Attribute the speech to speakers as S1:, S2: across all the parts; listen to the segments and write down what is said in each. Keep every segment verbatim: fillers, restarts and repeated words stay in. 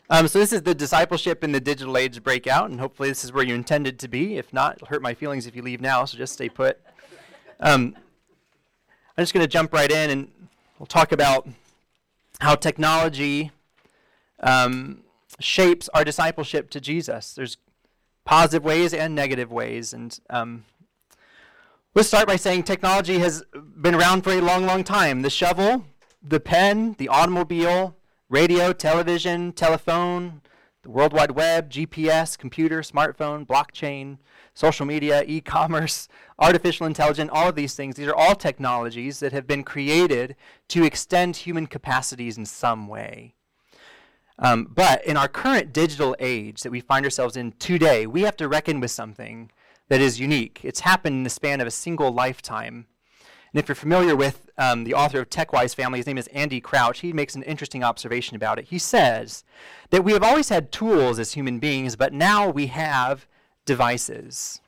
S1: Um, so this is the discipleship in the digital age breakout, and hopefully this is where you intended to be. If not, it'll hurt my feelings if you leave now, so just stay put. Um, I'm just going to jump right in, and we'll talk about how technology um, shapes our discipleship to Jesus. There's positive ways and negative ways, and um, let's start by saying technology has been around for a long, long time. The shovel, the pen, the automobile, radio, television, telephone, the World Wide Web, G P S, computer, smartphone, blockchain, social media, e-commerce, artificial intelligence, all of these things, these are all technologies that have been created to extend human capacities in some way. Um, but in our current digital age that we find ourselves in today, we have to reckon with something that is unique. It's happened in the span of a single lifetime. And if you're familiar with um, the author of TechWise Family, his name is Andy Crouch, he makes an interesting observation about it. He says that we have always had tools as human beings, but now we have devices.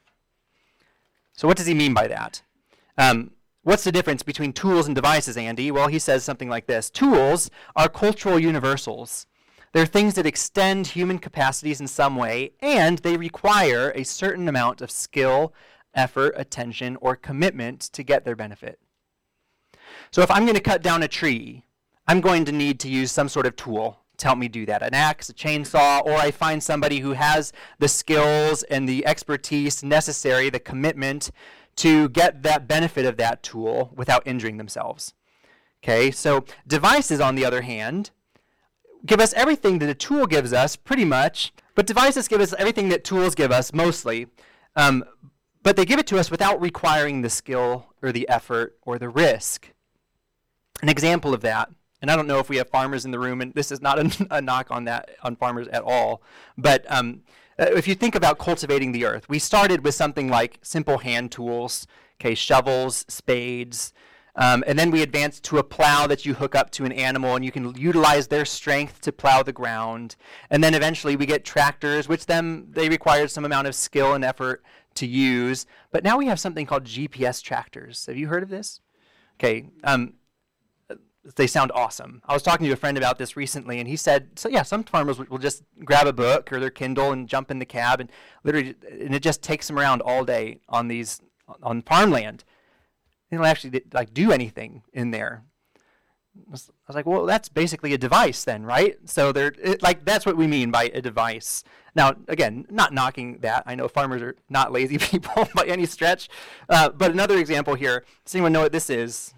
S1: So what does he mean by that? Um, what's the difference between tools and devices, Andy? Well, he says something like this. Tools are cultural universals. They're things that extend human capacities in some way, and they require a certain amount of skill, effort, attention, or commitment to get their benefit. So if I'm going to cut down a tree, I'm going to need to use some sort of tool to help me do that. An axe, a chainsaw, or I find somebody who has the skills and the expertise necessary, the commitment to get that benefit of that tool without injuring themselves. Okay, so devices, on the other hand, give us everything that a tool gives us, pretty much, but devices give us everything that tools give us, mostly, um, but they give it to us without requiring the skill or the effort or the risk. An example of that, and I don't know if we have farmers in the room, and this is not a, a knock on that, on farmers at all, but um, if you think about cultivating the earth, we started with something like simple hand tools, okay, shovels, spades, Um, and then we advanced to a plow that you hook up to an animal, and you can utilize their strength to plow the ground. And then eventually we get tractors, which then they required some amount of skill and effort to use. But now we have something called G P S tractors. Have you heard of this? Okay, um, they sound awesome. I was talking to a friend about this recently, and he said, so yeah, some farmers will just grab a book or their Kindle and jump in the cab, and literally, and it just takes them around all day on these on farmland. They don't actually like do anything in there. I was like, well, that's basically a device then, right? So they're it, like that's what we mean by a device. Now, again, not knocking that. I know farmers are not lazy people by any stretch. Uh, but another example here. Does anyone know what this is?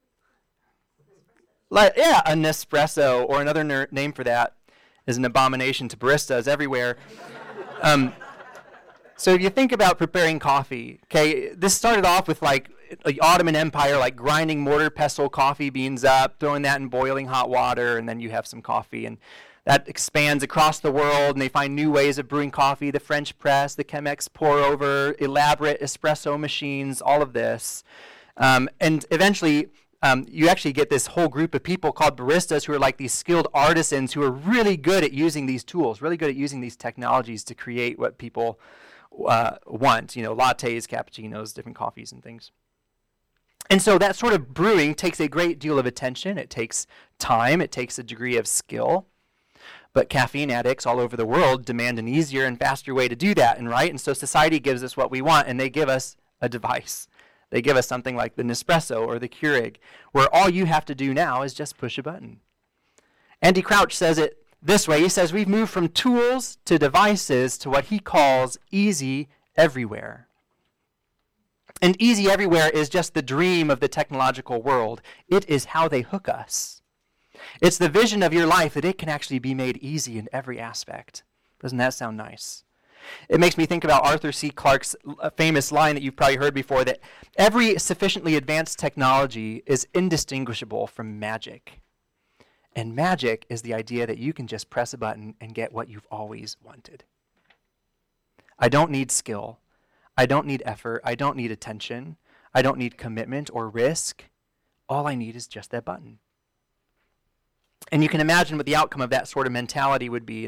S1: Like, yeah, a Nespresso, or another ner- name for that is an abomination to baristas everywhere. um, so if you think about preparing coffee, okay, this started off with like the Ottoman Empire, like grinding mortar pestle coffee beans up, throwing that in boiling hot water, and then you have some coffee. And that expands across the world, and they find new ways of brewing coffee, the French press, the Chemex pour over, elaborate espresso machines, all of this. Um, and eventually, um, you actually get this whole group of people called baristas who are like these skilled artisans who are really good at using these tools, really good at using these technologies to create what people uh, want, you know, lattes, cappuccinos, different coffees and things. And so that sort of brewing takes a great deal of attention. It takes time. It takes a degree of skill. But caffeine addicts all over the world demand an easier and faster way to do that, and right? And so society gives us what we want, and they give us a device. They give us something like the Nespresso or the Keurig, where all you have to do now is just push a button. Andy Crouch says it this way. He says, we've moved from tools to devices to what he calls easy everywhere. And easy everywhere is just the dream of the technological world. It is how they hook us. It's the vision of your life that it can actually be made easy in every aspect. Doesn't that sound nice? It makes me think about Arthur C. Clarke's famous line that you've probably heard before, that every sufficiently advanced technology is indistinguishable from magic. And magic is the idea that you can just press a button and get what you've always wanted. I don't need skill. I don't need effort. I don't need attention. I don't need commitment or risk. All I need is just that button. And you can imagine what the outcome of that sort of mentality would be. And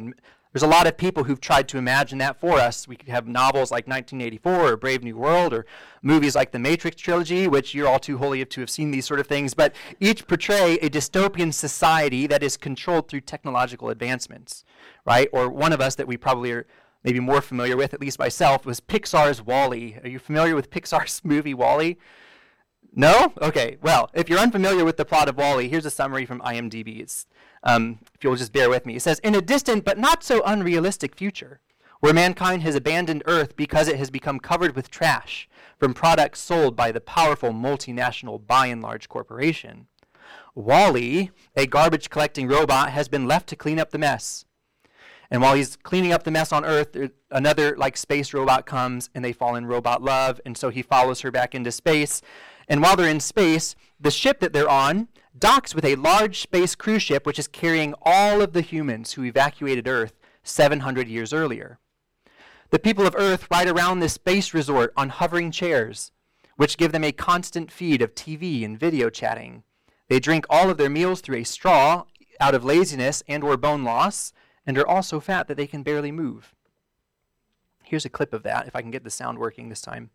S1: There's a lot of people who've tried to imagine that for us. We could have novels like nineteen eighty-four or Brave New World, or movies like the Matrix trilogy, which you're all too holy to have seen these sort of things, but each portray a dystopian society that is controlled through technological advancements, right? Or one of us that we probably are maybe more familiar with, at least myself, was Pixar's WALL-E. Are you familiar with Pixar's movie WALL-E? No? Okay, well, if you're unfamiliar with the plot of WALL-E, here's a summary from I M D B. It's, um, if you'll just bear with me. It says, in a distant but not so unrealistic future, where mankind has abandoned Earth because it has become covered with trash from products sold by the powerful multinational by and large corporation, WALL-E, a garbage-collecting robot, has been left to clean up the mess. And while he's cleaning up the mess on Earth, another like space robot comes, and they fall in robot love, and so he follows her back into space. And while they're in space, the ship that they're on docks with a large space cruise ship which is carrying all of the humans who evacuated Earth seven hundred years earlier. The people of Earth ride around this space resort on hovering chairs, which give them a constant feed of T V and video chatting. They drink all of their meals through a straw out of laziness and or bone loss, and are all so fat that they can barely move. Here's a clip of that, if I can get the sound working this time.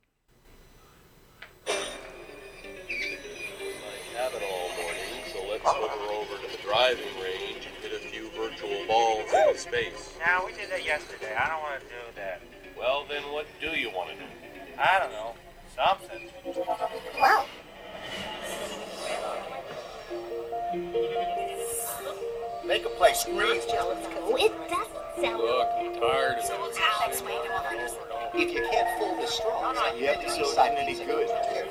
S2: Hover over to the driving range and hit a few virtual balls into space.
S3: Now, we did that yesterday. I don't want to do that.
S2: Well, then what do you want to do?
S3: I don't know. Something.
S4: Wow.
S5: Make a play, scream.
S4: It doesn't sound
S2: Look, I'm tired of it.
S4: Alex, wait a minute.
S5: If you can't fool the straws, you haven't decided any good.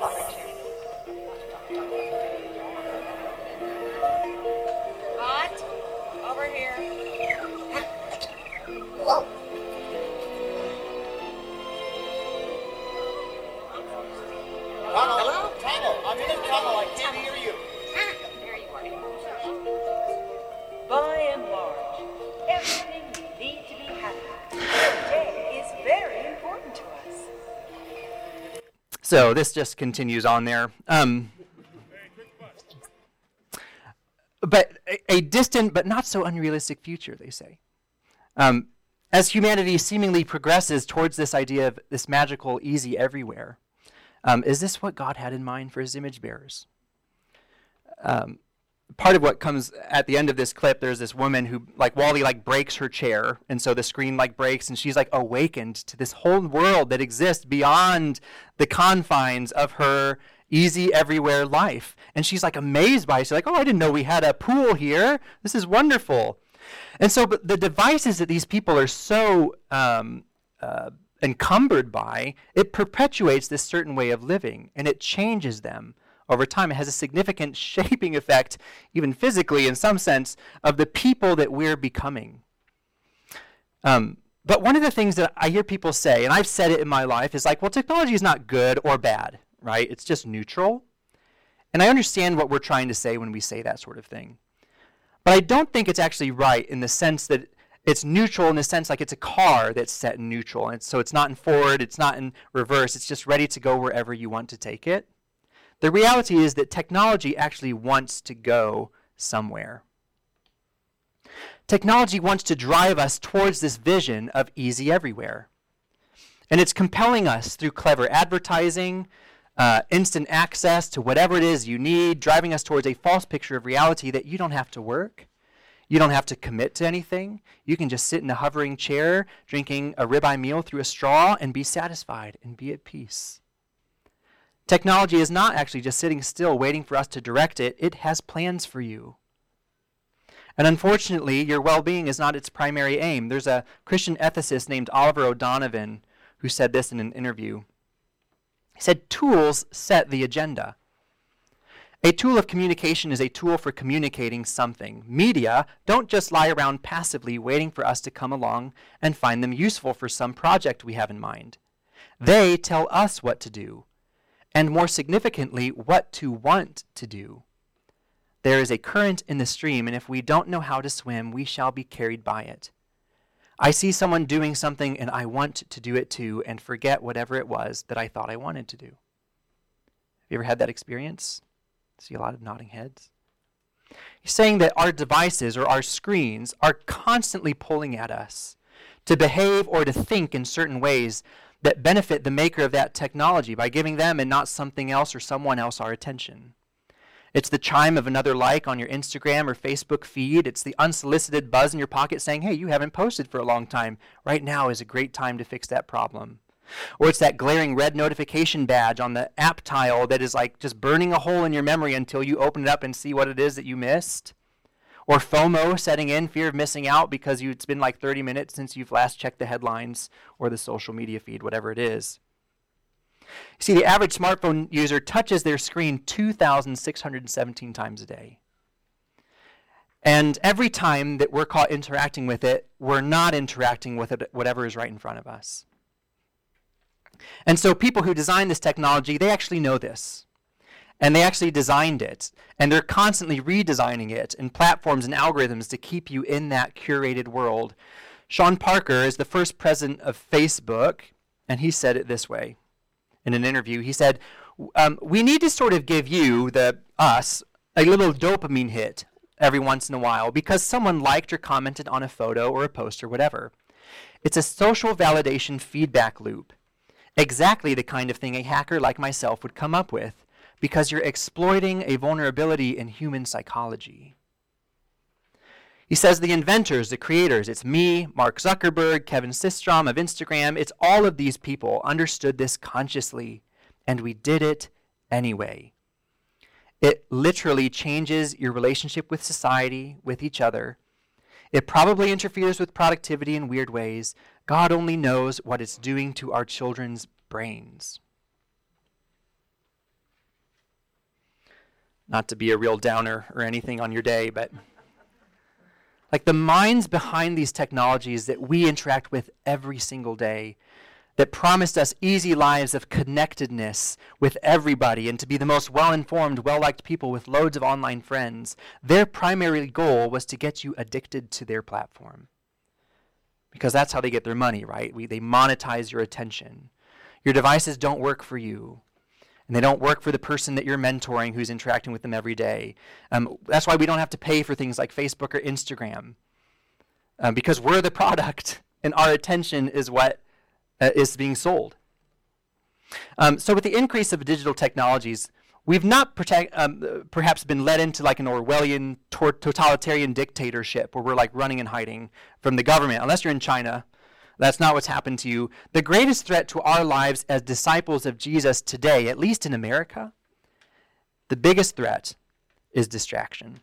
S4: Hot. Over here. Whoa.
S5: Tunnel. Hello? Tunnel. I'm in a tunnel. I can't hear you.
S4: There you are.
S6: By and large, everything we need to be happy today is very important to us.
S1: So this just continues on there. Um, but a, a distant but not so unrealistic future, they say. Um, as humanity seemingly progresses towards this idea of this magical, easy everywhere, um, is this what God had in mind for his image bearers? Um, part of what comes at the end of this clip, there's this woman who, like WALL-E, like breaks her chair, and so the screen like breaks, and she's like awakened to this whole world that exists beyond the confines of her easy everywhere life. And she's like amazed by it. She's like, oh, I didn't know we had a pool here. This is wonderful. And so but the devices that these people are so um, uh, encumbered by, it perpetuates this certain way of living, and it changes them over time. It has a significant shaping effect, even physically in some sense, of the people that we're becoming. Um, but one of the things that I hear people say, and I've said it in my life, is like, well, technology is not good or bad, right? It's just neutral. And I understand what we're trying to say when we say that sort of thing. But I don't think it's actually right in the sense that it's neutral in the sense like it's a car that's set in neutral. And so it's not in forward, it's not in reverse, it's just ready to go wherever you want to take it. The reality is that technology actually wants to go somewhere. Technology wants to drive us towards this vision of easy everywhere. And it's compelling us through clever advertising, uh, instant access to whatever it is you need, driving us towards a false picture of reality that you don't have to work. You don't have to commit to anything. You can just sit in a hovering chair, drinking a ribeye meal through a straw, and be satisfied and be at peace. Technology is not actually just sitting still waiting for us to direct it. It has plans for you. And unfortunately, your well-being is not its primary aim. There's a Christian ethicist named Oliver O'Donovan who said this in an interview. He said, tools set the agenda. A tool of communication is a tool for communicating something. Media don't just lie around passively waiting for us to come along and find them useful for some project we have in mind. They tell us what to do, and more significantly, what to want to do. There is a current in the stream, and if we don't know how to swim, we shall be carried by it. I see someone doing something, and I want to do it too, and forget whatever it was that I thought I wanted to do. Have you ever had that experience? See a lot of nodding heads. He's saying that our devices or our screens are constantly pulling at us to behave or to think in certain ways that benefit the maker of that technology by giving them and not something else or someone else our attention. It's the chime of another like on your Instagram or Facebook feed. It's the unsolicited buzz in your pocket saying, hey, you haven't posted for a long time. Right now is a great time to fix that problem. Or it's that glaring red notification badge on the app tile that is like just burning a hole in your memory until you open it up and see what it is that you missed. Or FOMO setting in, fear of missing out because you, it's been like thirty minutes since you've last checked the headlines or the social media feed, whatever it is. You see, the average smartphone user touches their screen two thousand six hundred seventeen times a day. And every time that we're caught interacting with it, we're not interacting with it, whatever is right in front of us. And so people who design this technology, they actually know this. And they actually designed it. And they're constantly redesigning it in platforms and algorithms to keep you in that curated world. Sean Parker is the first president of Facebook, and he said it this way in an interview. He said, um, we need to sort of give you, the us, a little dopamine hit every once in a while because someone liked or commented on a photo or a post or whatever. It's a social validation feedback loop. Exactly the kind of thing a hacker like myself would come up with because you're exploiting a vulnerability in human psychology. He says the inventors, the creators, it's me, Mark Zuckerberg, Kevin Systrom of Instagram, it's all of these people understood this consciously, and we did it anyway. It literally changes your relationship with society, with each other. It probably interferes with productivity in weird ways. God only knows what it's doing to our children's brains. Not to be a real downer or anything on your day, but like the minds behind these technologies that we interact with every single day that promised us easy lives of connectedness with everybody and to be the most well-informed, well-liked people with loads of online friends, their primary goal was to get you addicted to their platform. Because that's how they get their money, right? We, they monetize your attention. Your devices don't work for you. And they don't work for the person that you're mentoring who's interacting with them every day. Um, that's why we don't have to pay for things like Facebook or Instagram. Um, because we're the product and our attention is what uh, is being sold. Um, so with the increase of digital technologies, we've not protect, um, perhaps been led into like an Orwellian tor- totalitarian dictatorship where we're like running and hiding from the government, unless you're in China. That's not what's happened to you. The greatest threat to our lives as disciples of Jesus today, at least in America, the biggest threat is distraction.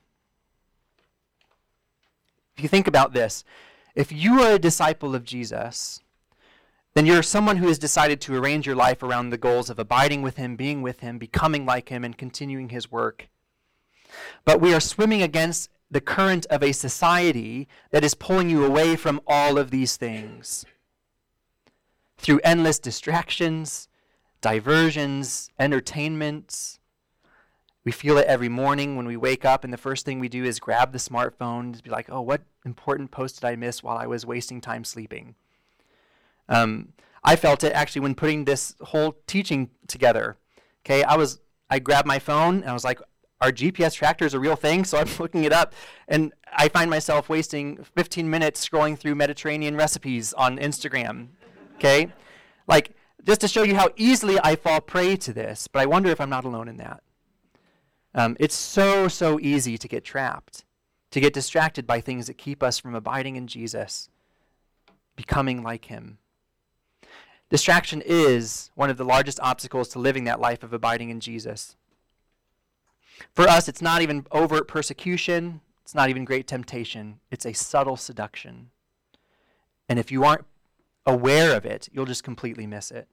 S1: If you think about this, if you are a disciple of Jesus, then you're someone who has decided to arrange your life around the goals of abiding with him, being with him, becoming like him, and continuing his work. But we are swimming against the current of a society that is pulling you away from all of these things through endless distractions, diversions, entertainments. We feel it every morning when we wake up, and the first thing we do is grab the smartphone to be like, oh, what important post did I miss while I was wasting time sleeping? Um, I felt it actually when putting this whole teaching together. Okay, I was I grabbed my phone and I was like, our G P S tracker is a real thing, so I'm looking it up, and I find myself wasting fifteen minutes scrolling through Mediterranean recipes on Instagram. Okay, like just to show you how easily I fall prey to this. But I wonder if I'm not alone in that. Um, it's so so easy to get trapped, to get distracted by things that keep us from abiding in Jesus, becoming like him. Distraction is one of the largest obstacles to living that life of abiding in Jesus. For us, it's not even overt persecution. It's not even great temptation. It's a subtle seduction. And if you aren't aware of it, you'll just completely miss it.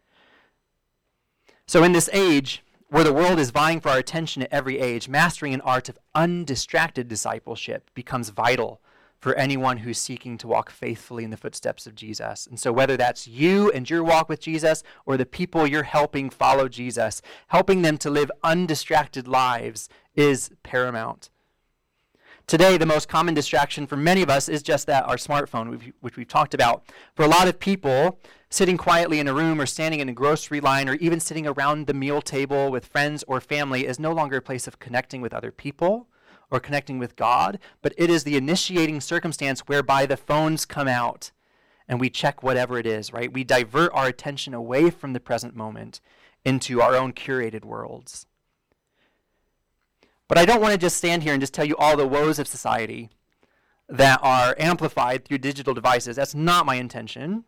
S1: So in this age, where the world is vying for our attention at every age, mastering an art of undistracted discipleship becomes vital for anyone who's seeking to walk faithfully in the footsteps of Jesus. And so whether that's you and your walk with Jesus or the people you're helping follow Jesus, helping them to live undistracted lives is paramount. Today, the most common distraction for many of us is just that, our smartphone, which we've talked about. For a lot of people, sitting quietly in a room or standing in a grocery line or even sitting around the meal table with friends or family is no longer a place of connecting with other people or connecting with God, but it is the initiating circumstance whereby the phones come out and we check whatever it is, right? We divert our attention away from the present moment into our own curated worlds. But I don't want to just stand here and just tell you all the woes of society that are amplified through digital devices. That's not my intention.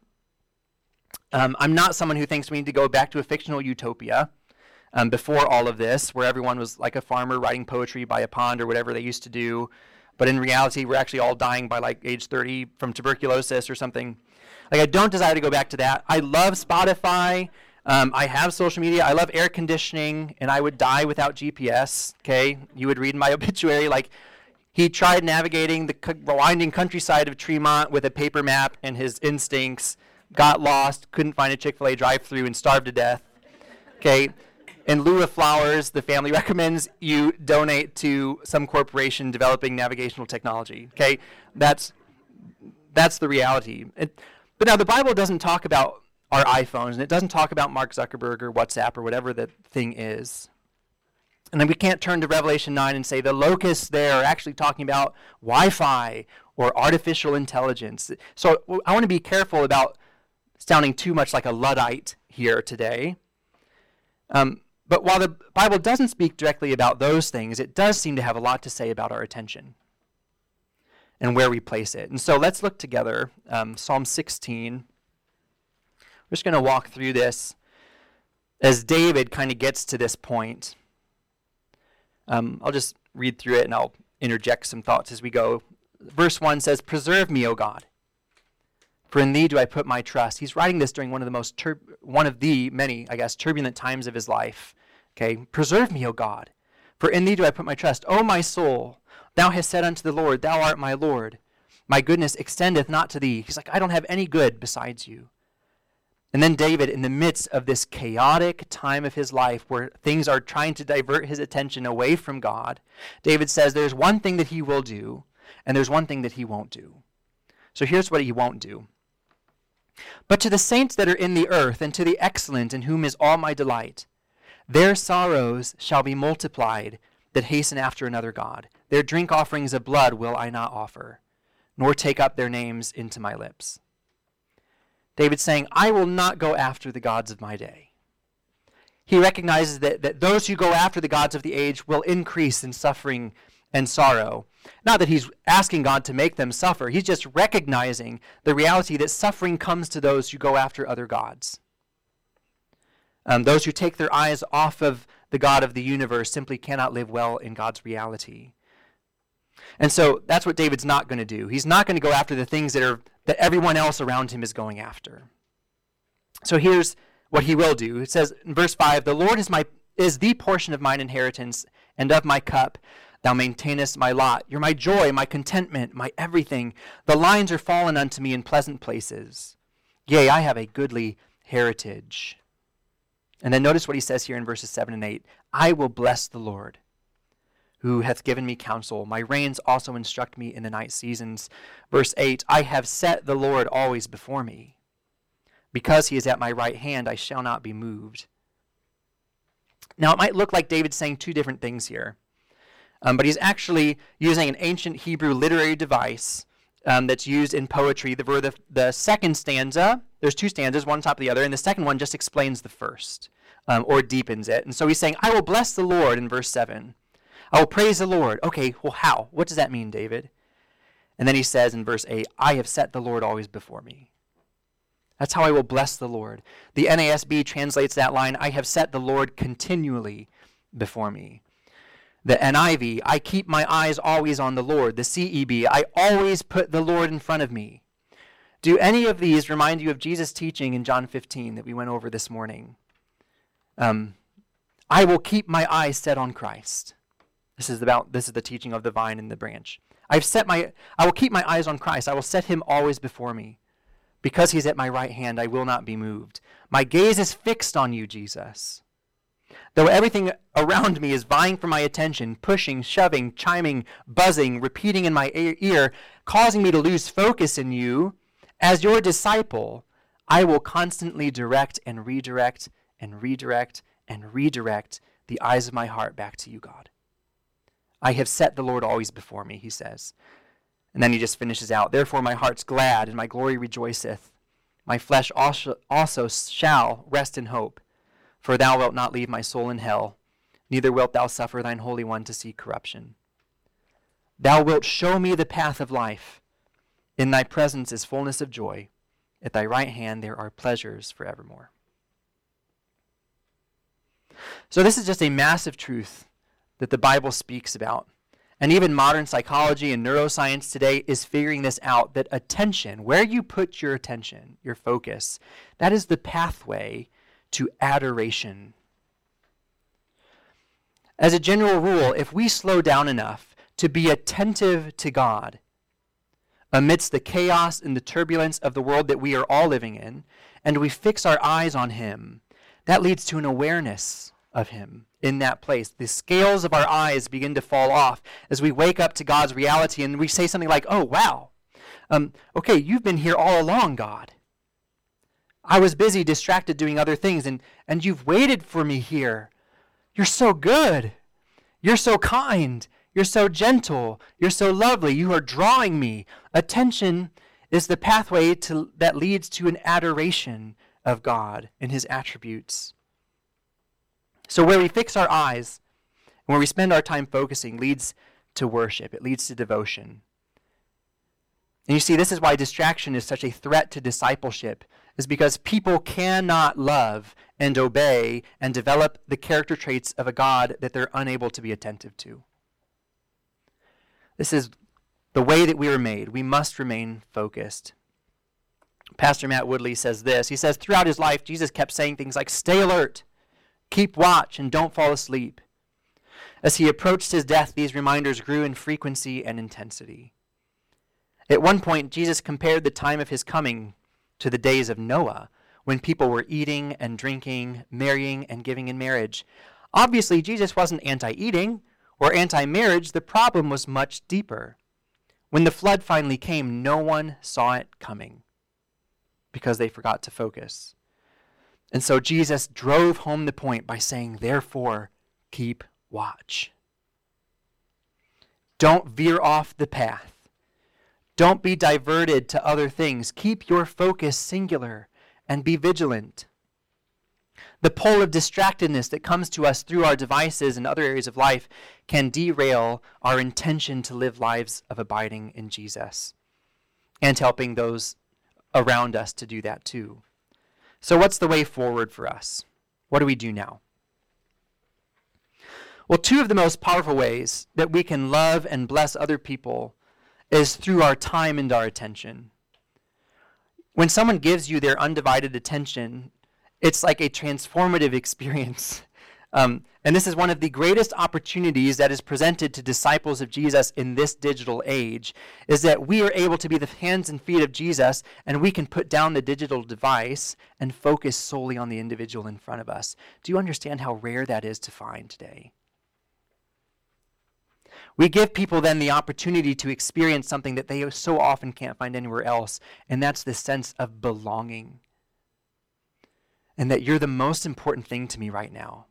S1: Um, I'm not someone who thinks we need to go back to a fictional utopia um, before all of this, where everyone was like a farmer writing poetry by a pond or whatever they used to do. But in reality, we're actually all dying by like age thirty from tuberculosis or something. Like, I don't desire to go back to that. I love Spotify. Um, I have social media. I love air conditioning, and I would die without G P S, okay? You would read my obituary. Like, he tried navigating the c- winding countryside of Tremont with a paper map and his instincts, got lost, couldn't find a Chick-fil-A drive-thru, and starved to death, okay? In lieu of flowers, the family recommends you donate to some corporation developing navigational technology, okay? That's, that's the reality. It, but now the Bible doesn't talk about our iPhones, and it doesn't talk about Mark Zuckerberg or WhatsApp or whatever the thing is. And then we can't turn to Revelation nine and say the locusts there are actually talking about Wi-Fi or artificial intelligence. So I want to be careful about sounding too much like a Luddite here today. Um, but while the Bible doesn't speak directly about those things, it does seem to have a lot to say about our attention and where we place it. And so let's look together, um, Psalm sixteen. We're just going to walk through this as David kind of gets to this point. Um, I'll just read through it and I'll interject some thoughts as we go. Verse one says, "Preserve me, O God, for in thee do I put my trust." He's writing this during one of the most, tur- one of the many, I guess, turbulent times of his life. Okay, "Preserve me, O God, for in thee do I put my trust. O my soul, thou hast said unto the Lord, thou art my Lord. My goodness extendeth not to thee." He's like, I don't have any good besides you. And then David, in the midst of this chaotic time of his life where things are trying to divert his attention away from God, David says there's one thing that he will do, and there's one thing that he won't do. So here's what he won't do. "But to the saints that are in the earth, and to the excellent in whom is all my delight, their sorrows shall be multiplied that hasten after another God. Their drink offerings of blood will I not offer, nor take up their names into my lips." David's saying, I will not go after the gods of my day. He recognizes that, that those who go after the gods of the age will increase in suffering and sorrow. Not that he's asking God to make them suffer. He's just recognizing the reality that suffering comes to those who go after other gods. Um, those who take their eyes off of the God of the universe simply cannot live well in God's reality. And so that's what David's not going to do. He's not going to go after the things that are that everyone else around him is going after. So here's what he will do. It says in verse five, "The Lord is my is the portion of mine inheritance, and of my cup thou maintainest my lot. You're my joy, my contentment, my everything. The lines are fallen unto me in pleasant places. Yea, I have a goodly heritage." And then notice what he says here in verses seven and eight. "I will bless the Lord, who hath given me counsel. My reins also instruct me in the night seasons." Verse eight, "I have set the Lord always before me. Because he is at my right hand, I shall not be moved." Now, it might look like David's saying two different things here, um, but he's actually using an ancient Hebrew literary device um, that's used in poetry. The, the, the second stanza, there's two stanzas, one on top of the other, and the second one just explains the first, um, or deepens it. And so he's saying, "I will bless the Lord" in verse seven. "I will praise the Lord." Okay, well, how? What does that mean, David? And then he says in verse eight, "I have set the Lord always before me." That's how I will bless the Lord. The N A S B translates that line, "I have set the Lord continually before me." The N I V, "I keep my eyes always on the Lord." The C E B, "I always put the Lord in front of me." Do any of these remind you of Jesus' teaching in John fifteen that we went over this morning? Um, I will keep my eyes set on Christ. This is about this is the teaching of the vine and the branch. I've set my I will keep my eyes on Christ. I will set him always before me. Because he's at my right hand, I will not be moved. My gaze is fixed on you, Jesus. Though everything around me is vying for my attention, pushing, shoving, chiming, buzzing, repeating in my ear, causing me to lose focus in you, as your disciple, I will constantly direct and redirect and redirect and redirect the eyes of my heart back to you, God. I have set the Lord always before me, he says. And then he just finishes out, therefore my heart's glad, and my glory rejoiceth. My flesh also, also shall rest in hope, for thou wilt not leave my soul in hell, neither wilt thou suffer thine Holy One to see corruption. Thou wilt show me the path of life. In thy presence is fullness of joy. At thy right hand there are pleasures forevermore. So this is just a massive truth that the Bible speaks about. And even modern psychology and neuroscience today is figuring this out, that attention, where you put your attention, your focus, that is the pathway to adoration. As a general rule, if we slow down enough to be attentive to God amidst the chaos and the turbulence of the world that we are all living in, and we fix our eyes on him, that leads to an awareness of him in that place. The scales of our eyes begin to fall off as we wake up to God's reality, and we say something like, oh, wow, um, okay, you've been here all along, God. I was busy, distracted, doing other things, and, and you've waited for me here. You're so good. You're so kind. You're so gentle. You're so lovely. You are drawing me. Attention is the pathway to, that leads to an adoration of God and his attributes. So where we fix our eyes and where we spend our time focusing leads to worship. It leads to devotion. And you see, this is why distraction is such a threat to discipleship, is because people cannot love and obey and develop the character traits of a God that they're unable to be attentive to. This is the way that we were made. We must remain focused. Pastor Matt Woodley says this. He says, throughout his life, Jesus kept saying things like, stay alert, keep watch, and don't fall asleep. As he approached his death, these reminders grew in frequency and intensity. At one point, Jesus compared the time of his coming to the days of Noah, when people were eating and drinking, marrying and giving in marriage. Obviously, Jesus wasn't anti-eating or anti-marriage. The problem was much deeper. When the flood finally came, no one saw it coming because they forgot to focus. And so Jesus drove home the point by saying, therefore, keep watch. Don't veer off the path. Don't be diverted to other things. Keep your focus singular and be vigilant. The pull of distractedness that comes to us through our devices and other areas of life can derail our intention to live lives of abiding in Jesus and helping those around us to do that too. So what's the way forward for us? What do we do now? Well, two of the most powerful ways that we can love and bless other people is through our time and our attention. When someone gives you their undivided attention, it's like a transformative experience. Um, and this is one of the greatest opportunities that is presented to disciples of Jesus in this digital age, is that we are able to be the hands and feet of Jesus, and we can put down the digital device and focus solely on the individual in front of us. Do you understand how rare that is to find today? We give people then the opportunity to experience something that they so often can't find anywhere else, and that's this sense of belonging. And that you're the most important thing to me right now.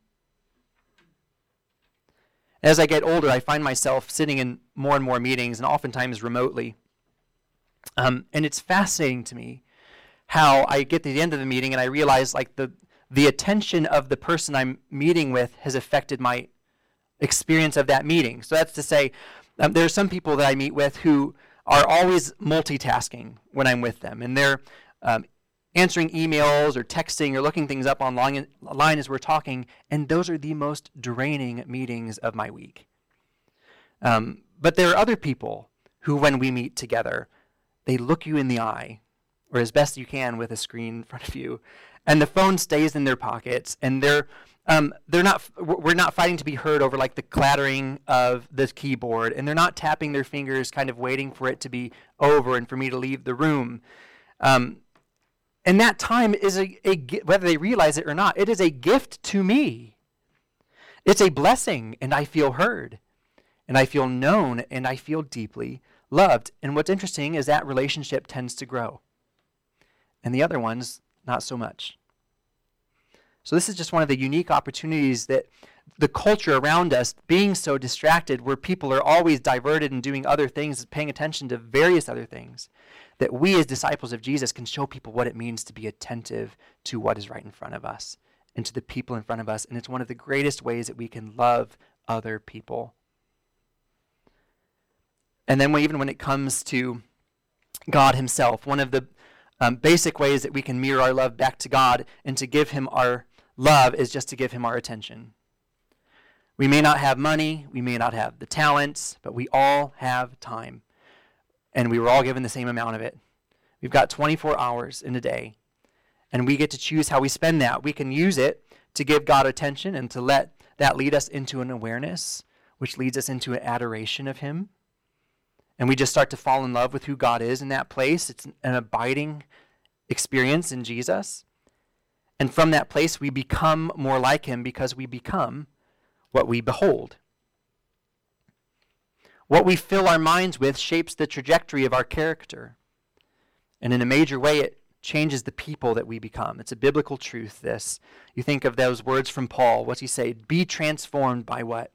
S1: As I get older, I find myself sitting in more and more meetings, and oftentimes remotely. Um, and it's fascinating to me how I get to the end of the meeting and I realize like the, the attention of the person I'm meeting with has affected my experience of that meeting. So that's to say, um, there are some people that I meet with who are always multitasking when I'm with them, and they're um, answering emails or texting or looking things up online, online as we're talking, and those are the most draining meetings of my week. Um, but there are other people who, when we meet together, they look you in the eye, or as best you can with a screen in front of you, and the phone stays in their pockets, and they're Um, they're not. We're not fighting to be heard over like the clattering of the keyboard, and they're not tapping their fingers, kind of waiting for it to be over and for me to leave the room. Um, and that time is a, a whether they realize it or not, it is a gift to me. It's a blessing, and I feel heard, and I feel known, and I feel deeply loved. And what's interesting is that relationship tends to grow, and the other ones not so much. So this is just one of the unique opportunities that the culture around us, being so distracted, where people are always diverted and doing other things, paying attention to various other things, that we as disciples of Jesus can show people what it means to be attentive to what is right in front of us and to the people in front of us. And it's one of the greatest ways that we can love other people. And then when, even when it comes to God himself, one of the um, basic ways that we can mirror our love back to God and to give him our love is just to give him our attention. We may not have money, we may not have the talents, but we all have time. And we were all given the same amount of it. We've got twenty-four hours in a day, and we get to choose how we spend that. We can use it to give God attention and to let that lead us into an awareness, which leads us into an adoration of him. And we just start to fall in love with who God is in that place. It's an abiding experience in Jesus. And from that place, we become more like him because we become what we behold. What we fill our minds with shapes the trajectory of our character. And in a major way, it changes the people that we become. It's a biblical truth, this. You think of those words from Paul. What's he say? Be transformed by what?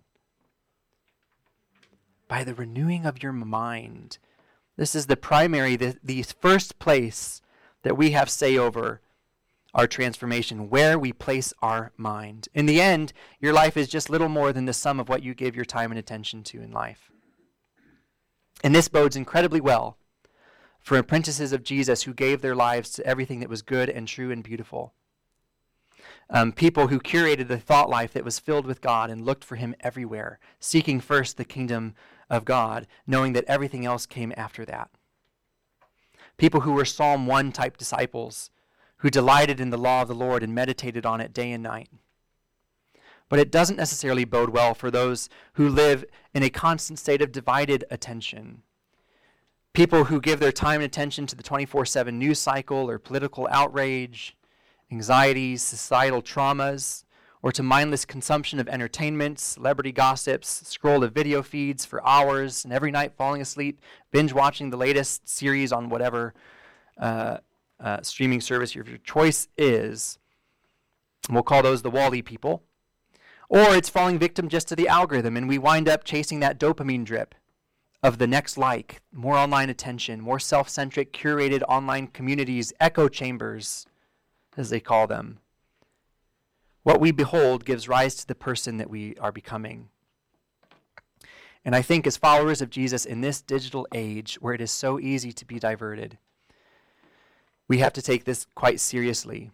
S1: By the renewing of your mind. This is the primary, the, the first place that we have say over our transformation, where we place our mind. In the end, your life is just little more than the sum of what you give your time and attention to in life. And this bodes incredibly well for apprentices of Jesus who gave their lives to everything that was good and true and beautiful. Um, people who curated the thought life that was filled with God and looked for him everywhere, seeking first the kingdom of God, knowing that everything else came after that. People who were Psalm one type disciples, who delighted in the law of the Lord and meditated on it day and night. But it doesn't necessarily bode well for those who live in a constant state of divided attention. People who give their time and attention to the twenty-four seven news cycle or political outrage, anxieties, societal traumas, or to mindless consumption of entertainment, celebrity gossips, scroll of video feeds for hours, and every night falling asleep, binge watching the latest series on whatever uh, uh, streaming service your, your choice is. And we'll call those the Wall-E people. Or it's falling victim just to the algorithm, and we wind up chasing that dopamine drip of the next like, more online attention, more self-centric, curated online communities, echo chambers, as they call them. What we behold gives rise to the person that we are becoming. And I think as followers of Jesus in this digital age, where it is so easy to be diverted, we have to take this quite seriously.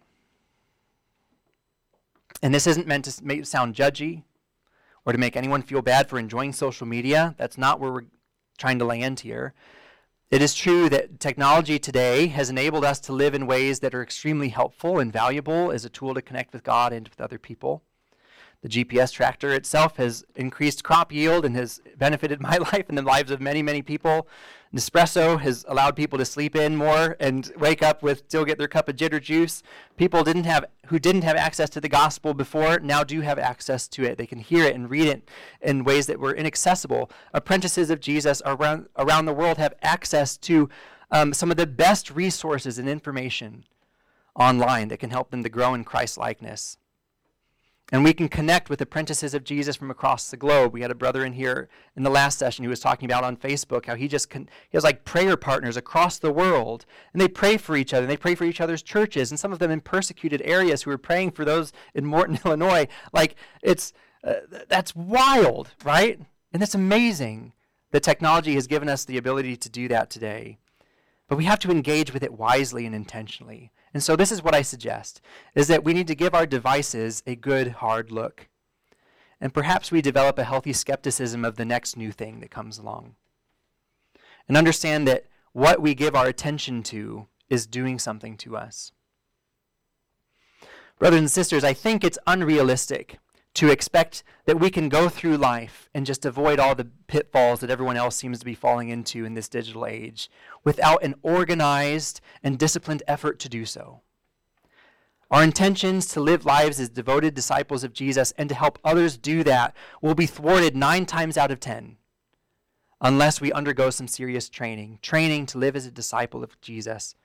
S1: And this isn't meant to make, sound judgy or to make anyone feel bad for enjoying social media. That's not where we're trying to land here. It is true that technology today has enabled us to live in ways that are extremely helpful and valuable as a tool to connect with God and with other people. The G P S tractor itself has increased crop yield and has benefited my life and the lives of many, many people. Nespresso has allowed people to sleep in more and wake up with, still get their cup of ginger juice. People didn't have who didn't have access to the gospel before now do have access to it. They can hear it and read it in ways that were inaccessible. Apprentices of Jesus around, around the world have access to um, some of the best resources and information online that can help them to grow in Christ-likeness. And we can connect with apprentices of Jesus from across the globe. We had a brother in here in the last session who was talking about on Facebook how he just con- he has like prayer partners across the world, and they pray for each other, and they pray for each other's churches, and some of them in persecuted areas who are praying for those in Morton, Illinois. Like, it's uh, that's wild, right? And it's amazing that technology has given us the ability to do that today. But we have to engage with it wisely and intentionally. And so this is what I suggest, is that we need to give our devices a good, hard look. And perhaps we develop a healthy skepticism of the next new thing that comes along. And understand that what we give our attention to is doing something to us. Brothers and sisters, I think it's unrealistic to expect that we can go through life and just avoid all the pitfalls that everyone else seems to be falling into in this digital age without an organized and disciplined effort to do so. Our intentions to live lives as devoted disciples of Jesus and to help others do that will be thwarted nine times out of ten unless we undergo some serious training, training to live as a disciple of Jesus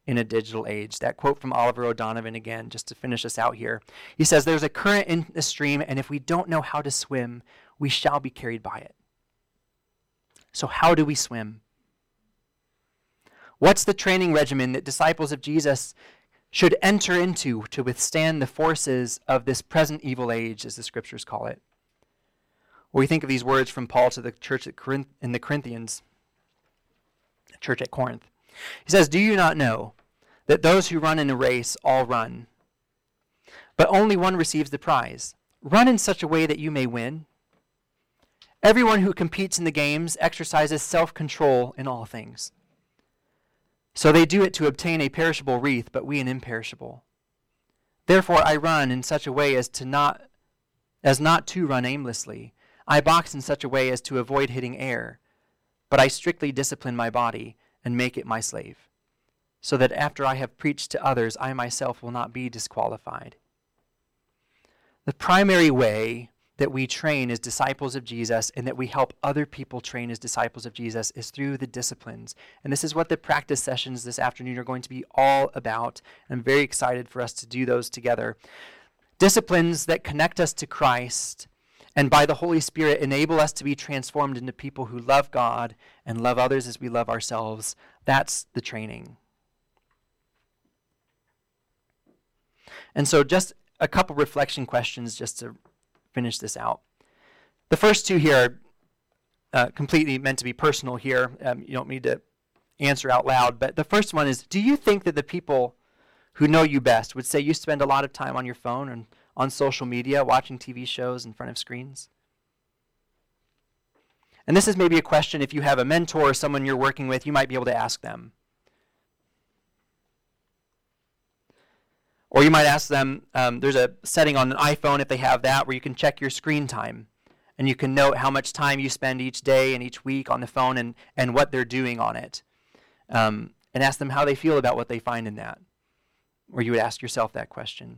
S1: in a digital age. That quote from Oliver O'Donovan again, just to finish us out here. He says, there's a current in the stream, and if we don't know how to swim, we shall be carried by it. So how do we swim? What's the training regimen that disciples of Jesus should enter into to withstand the forces of this present evil age, as the scriptures call it? Well, we think of these words from Paul to the church at Corinth, in the Corinthians, church at Corinth. He says, do you not know that those who run in a race all run, but only one receives the prize? Run in such a way that you may win. Everyone who competes in the games exercises self-control in all things. So they do it to obtain a perishable wreath, but we an imperishable. Therefore I run in such a way as to not as not to run aimlessly. I box in such a way as to avoid hitting air, but I strictly discipline my body and make it my slave, so that after I have preached to others, I myself will not be disqualified. The primary way that we train as disciples of Jesus and that we help other people train as disciples of Jesus is through the disciplines. And this is what the practice sessions this afternoon are going to be all about. I'm very excited for us to do those together. Disciplines that connect us to Christ and by the Holy Spirit enable us to be transformed into people who love God and love others as we love ourselves. That's the training. And so just a couple reflection questions just to finish this out. The first two here are uh, completely meant to be personal here. Um, you don't need to answer out loud. But the first one is, do you think that the people who know you best would say you spend a lot of time on your phone and on social media, watching T V shows in front of screens? And this is maybe a question, if you have a mentor or someone you're working with, you might be able to ask them. Or you might ask them, um, there's a setting on an iPhone, if they have that, where you can check your screen time. And you can note how much time you spend each day and each week on the phone and, and what they're doing on it. Um, and ask them how they feel about what they find in that. Or you would ask yourself that question.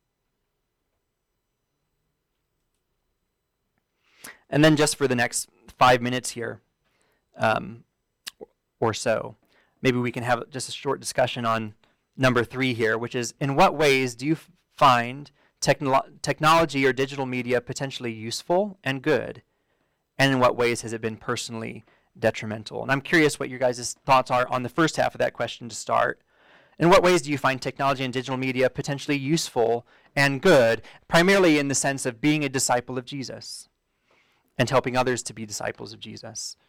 S1: And then just for the next five minutes here, um, or so, maybe we can have just a short discussion on number three here, which is, in what ways do you f- find technolo- technology or digital media potentially useful and good? And in what ways has it been personally detrimental? And I'm curious what your guys' thoughts are on the first half of that question to start. In what ways do you find technology and digital media potentially useful and good, primarily in the sense of being a disciple of Jesus and helping others to be disciples of Jesus?